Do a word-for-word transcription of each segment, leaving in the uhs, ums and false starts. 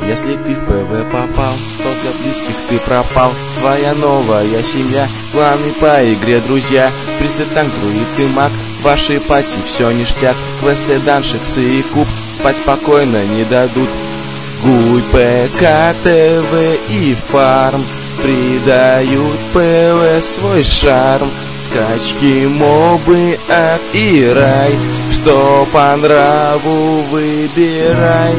Если ты в ПВ попал, то для близких ты пропал. Твоя новая семья, планы по игре, друзья. Присты танк, друид и маг, ваши пати, все ништяк. Квесты, даншиксы и куб, спать спокойно не дадут. Гуй, ПК, ТВ и фарм придают ПВ свой шарм. Скачки, мобы, ад и рай, что по нраву выбирай.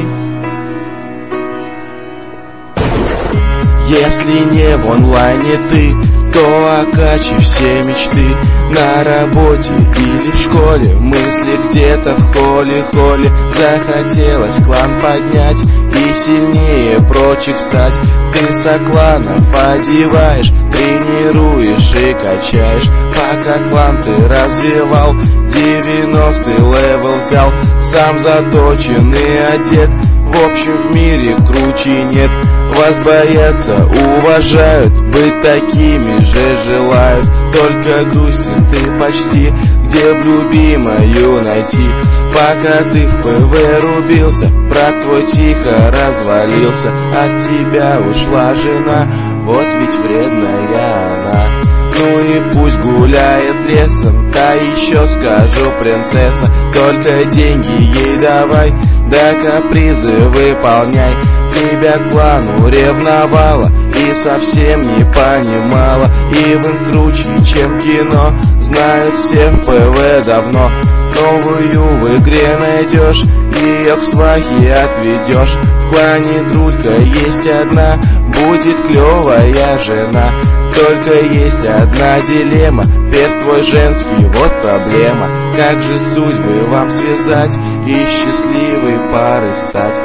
Если не в онлайне ты, то окачи все мечты. На работе или в школе, мысли где-то в холле-холле. Захотелось клан поднять и сильнее прочих стать. Ты сокланов одеваешь, тренируешь и качаешь. Пока клан ты развивал, девяностый левел взял. Сам заточен и одет, в общем в мире круче нет. Вас боятся, уважают, быть такими же желают. Только грустен ты почти, где б любимую найти. Пока ты в ПВ рубился, брак твой тихо развалился. От тебя ушла жена, вот ведь вредная она. Ну и пусть гуляет лесом, да еще скажу принцесса. Только деньги ей давай, да капризы выполняй. Тебя клану ревновала и совсем не понимала. Ивент круче, чем кино, знают все в ПВ давно. Новую в игре найдешь, ее к свахе отведешь. В клане Друлька есть одна, будет клевая жена. Только есть одна дилемма, перст твой женский, вот проблема. Как же судьбы вам связать и счастливой парой стать?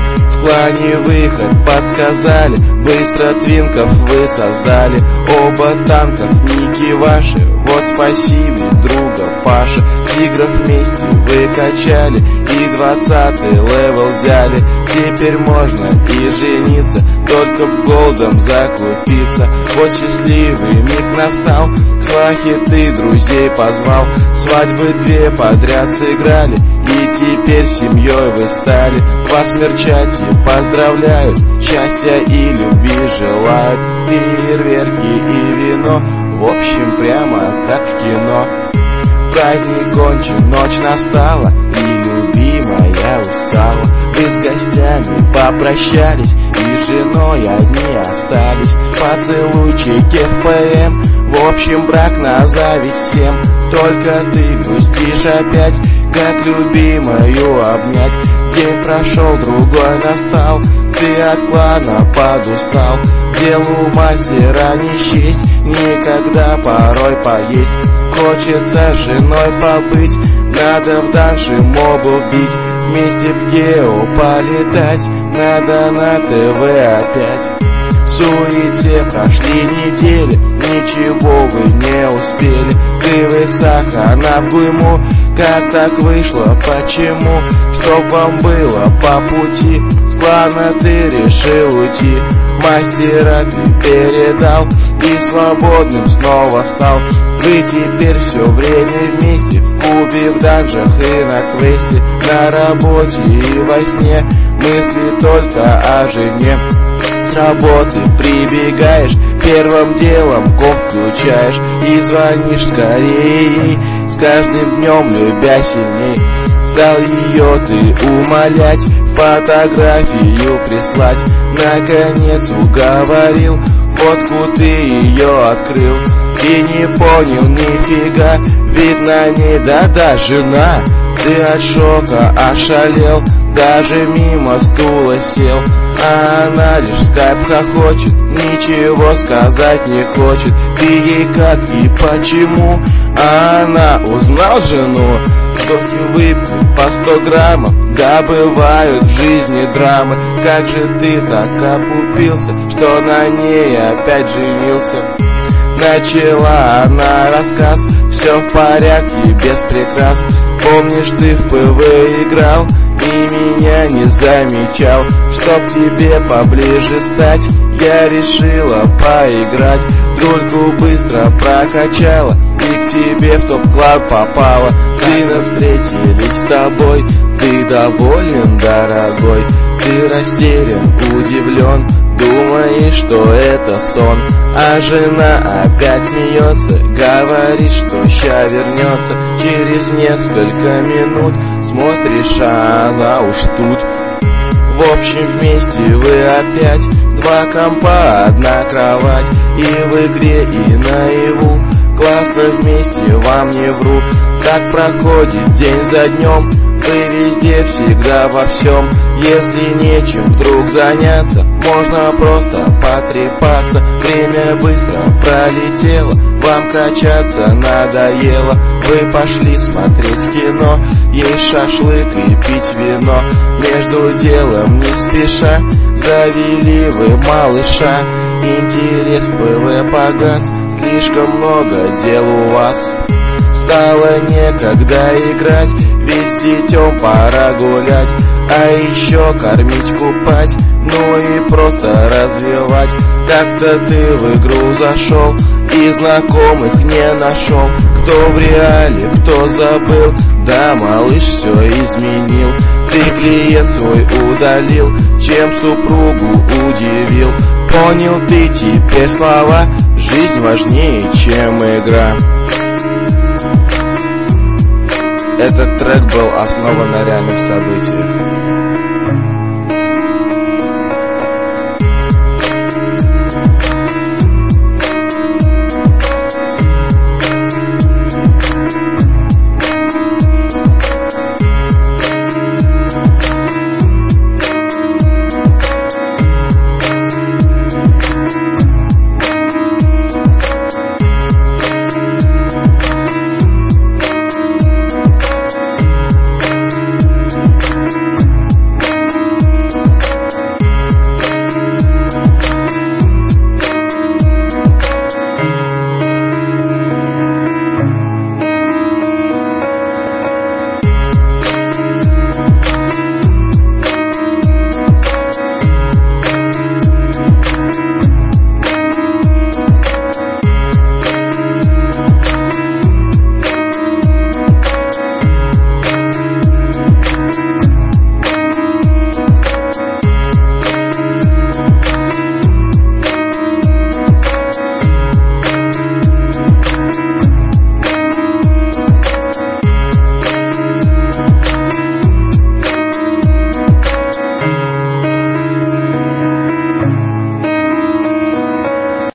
В клане выход подсказали, быстро твинков вы создали. Оба танков ники ваши, вот спасибо друга Паша. Тигров вместе вы качали и двадцатый левел взяли. Теперь можно и жениться, только б голдом закупиться. Вот счастливый миг настал, к свахе ты друзей позвал. Свадьбы две подряд сыграли, и теперь семьей вы стали. Вас в мерчате поздравляют, счастья и любви желают. Фейерверки и вино, в общем прямо как в кино. Праздник кончен, ночь настала, и любимая устала. Вы с гостями попрощались, и женой одни остались. Поцелуйчики в ПМ, в общем брак на зависть всем. Только ты грустишь опять, как любимую обнять. День прошел, другой настал, ты от клана подустал. Делу мастера не счесть, никогда порой поесть. Хочется с женой побыть, надо в данши мобов бить. Вместе в гео полетать, надо на ТВ опять. В суете прошли недели, ничего вы не успели. Ты в Иксах, она в Гуйму, как так вышло, почему? Чтоб вам было по пути, с клана ты решил уйти. Мастера ты передал и свободным снова стал. Вы теперь все время вместе, в кубе, в данжах и на квесте. На работе и во сне, мысли только о жене. С работы прибегаешь, первым делом комп включаешь и звонишь скорее, с каждым днем любя сильней. Стал ее ты умолять, фотографию прислать. Наконец уговорил, фотку ты ее открыл. И не понял нифига, видно не да-да жена. Ты от шока ошалел, даже мимо стула сел. А она лишь в скайп хохочет, ничего сказать не хочет. Ты ей как и почему? А она узнал жену. Доки выпил по сто граммов, да бывают в жизни драмы. Как же ты так опупился, что на ней опять женился? Начала она рассказ, все в порядке, без прикрас. Помнишь, ты в ПВ играл и меня не замечал? Чтоб тебе поближе стать, я решила поиграть. Дульку быстро прокачала и к тебе в топ-клаб попала. Ты встретились с тобой, ты доволен, дорогой. Ты растерян, удивлен, думаешь, что это сон. А жена опять смеется, говорит, что ща вернется. Через несколько минут смотришь, а она уж тут. В общем, вместе вы опять, два компа, одна кровать. И в игре, и наяву, классно вместе, вам не вру. Так проходит день за днем, вы везде, всегда, во всем. Если нечем вдруг заняться, можно просто потрепаться. Время быстро пролетело, вам качаться надоело. Вы пошли смотреть кино, есть шашлык и пить вино. Между делом не спеша завели вы малыша. Интерес ПВ погас, слишком много дел у вас. Стало некогда играть, ведь с детем пора гулять. А еще кормить, купать, ну и просто развивать. Как-то ты в игру зашел и знакомых не нашел. Кто в реале, кто забыл, да малыш все изменил. Ты клиент свой удалил, чем супругу удивил. Понял ты теперь слова, жизнь важнее, чем игра. Этот трек был основан на реальных событиях.